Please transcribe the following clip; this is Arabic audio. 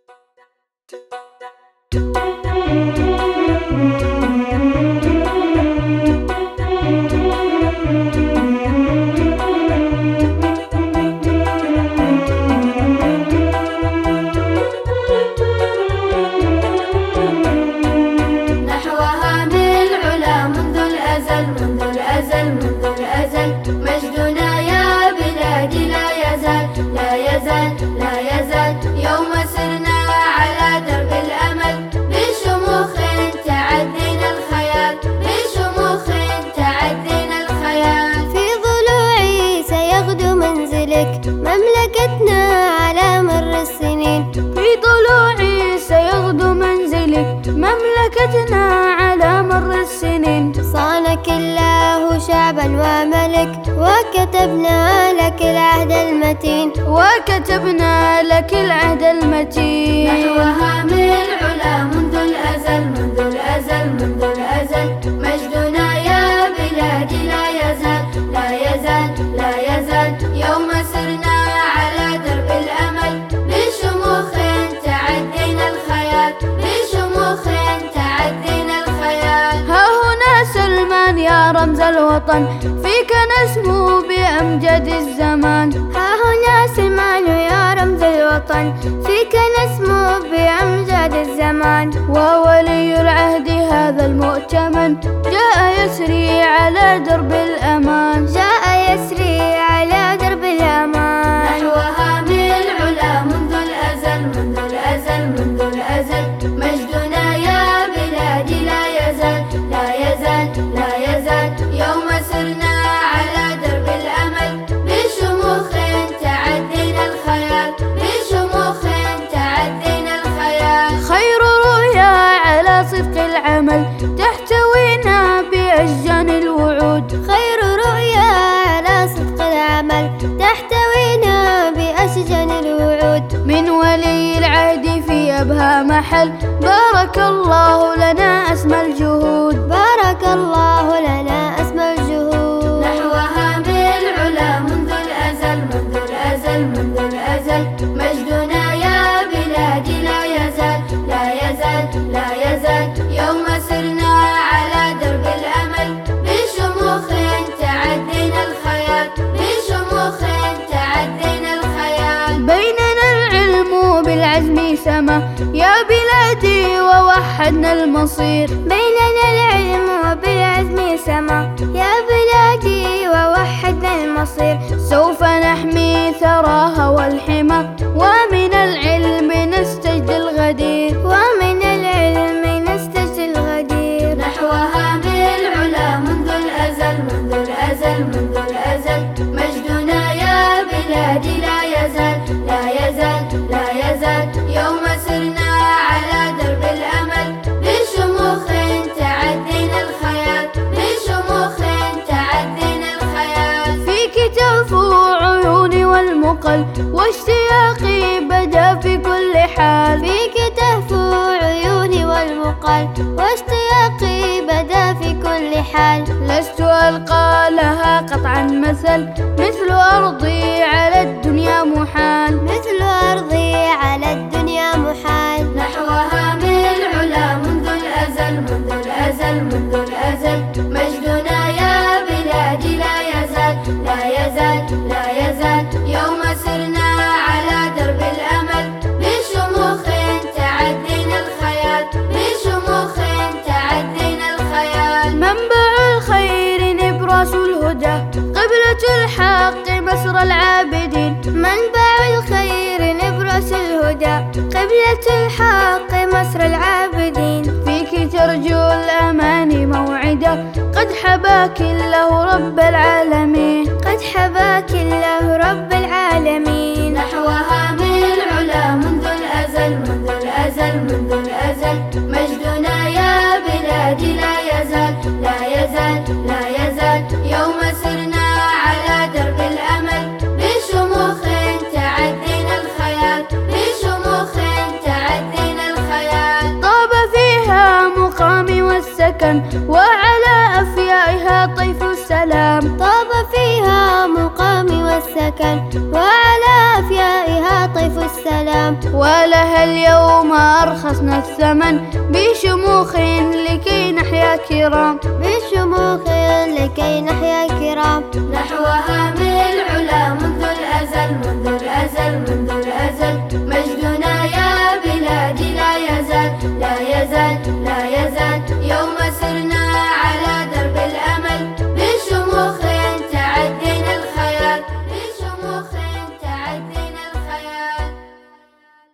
نحوها بالعلا منذ الأزل منذ الأزل منذ الأزل، مجدنا يا بلادي لا يزال لا يزال لا يزال. يوم سرنا على درب الأمل بشموخ تعدينا الخيال بشموخ تعدينا الخيال. في ضلوعي سيغدو منزلك مملكتنا على مر السنين. في ضلوعي سيغدو منزلك مملكتنا على مر السنين. صانك الله شعبا وملك وكتبنا لك العهد المتين وكتبنا لك العهد المتين. نحوها من العلا منذ الأزل منذ الأزل منذ الأزل، مجدنا يا بلادي لا يزال لا يزال لا يزال. يوم سرنا على درب الأمل بشموخ تعدينا الخيال بشموخ تعدينا الخيال. ها هنا سلمان يا رمز الوطن فيك نسمو بأمجد الزمان. ها هنا سلمان يا رمز الوطن فيك نسمو بأمجاد الزمان. وولي العهد هذا المؤتمن جاء يسري على درب الأمان جاء يسري على درب الأمان. نحوها من العلا منذ الأزل منذ الأزل منذ الأزل، مجدنا يا بلادي لا يزال لا يزال لا يزال. يوم سرنا على درب الأمل بشموخ تعدينا الخيال بشموخ تعدينا الخيال. خير رؤيا على صدق العمل تحتوينا بأشجان الوعود. خير رؤيا على صدق العمل تحتوينا بأشجان الوعود. من ولي العهد في أبهى محل بارك الله لنا أسمى الجهود بارك الله لنا أسمى الجهود. نحوها بالعلا منذ الأزل منذ الأزل منذ الأزل، مجدنا يا بلادي لا يزال لا يزال لا يزال. يوم سرنا على درب الأمل بشموخ تعدينا الخيال بشموخ تعدينا الخيال. بيننا العلم بالعزم سما يا بلادي ووحدنا المصير. بيننا العلم وبالعزم سما يا بلادي ووحدنا المصير. سوف نحمي ثراها والحمى ومن العلم نستجدي الغدير ومن العلم نستجدي الغدير. نحوها بالعلا منذ الأزل منذ الأزل منذ الأزل، مجدنا يا بلادي لا يزال لا يزال لا يزال. يوم سرنا على درب الأمل بشموخ تعدينا الخيال بشموخ تعدينا الخيال. فيك تهفو عيوني والمقل واشتياقي بدا في كل حال. فيك تهفو عيوني والمقل واشتياقي بدا في كل حال. لست ألقى لها قطعا مثل أرضي على الدنيا محال مثل أرضي على الدنيا محال. نحوها من العلا منذ الأزل منذ الأزل منذ الأزل، مجدنا يا بلادي لا يزال لا يزال لا يزال. يوم سرنا على درب الأمل بشموخ تعدينا الخيال بشموخ تعدينا الخيال. منبع الخير نبراس الهدى قبلة الحق مسر العابدين. منبع الخير نبرس الهدى قبلة الحق مصر العابدين. فيك ترجو الأمان موعدا قد حباك الله رب العالمين قد حباك الله رب العالمين. نحوها من العلا منذ الأزل منذ الأزل منذ الأزل، مجدنا يا بلادي لا يزال لا يزال لا يزال. يوم سرنا على درب الأمل بشموخ تعدينا الخيال بشموخ تعدينا الخيال. طاب فيها مقامي والسكن وعلى أفيائها طيف السلام. طاب فيها مقامي والسكن وعلى أفيائها والعواطف السلام. ولها اليوم أرخصنا الثمن بشموخ لكي نحيا كرام، بشموخ لكي نحيا كرام. نحو هام العلا منذ الأزل، منذ الأزل، منذ الأزل.